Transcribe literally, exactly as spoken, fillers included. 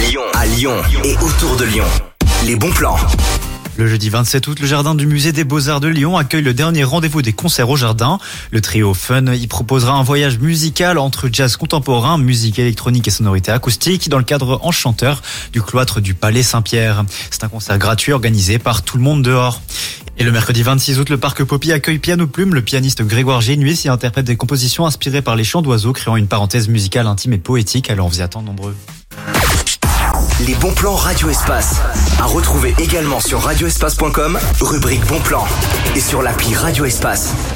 Lyon, à Lyon et autour de Lyon. Les bons plans. Le jeudi vingt-sept août, le jardin du musée des Beaux-Arts de Lyon accueille le dernier rendez-vous des concerts au jardin. Le trio Fun y proposera un voyage musical entre jazz contemporain, musique électronique et sonorité acoustique dans le cadre enchanteur du cloître du Palais Saint-Pierre. C'est un concert gratuit organisé par Tout le monde dehors. Et le mercredi vingt-six août, le parc Poppy accueille Piano Plume. Le pianiste Grégoire Génuis y interprète des compositions inspirées par les chants d'oiseaux, créant une parenthèse musicale intime et poétique. Alors on vous y attend nombreux. Les bons plans Radio Espace. À retrouver également sur radio espace point com, rubrique bons plans. Et sur l'appli Radio Espace.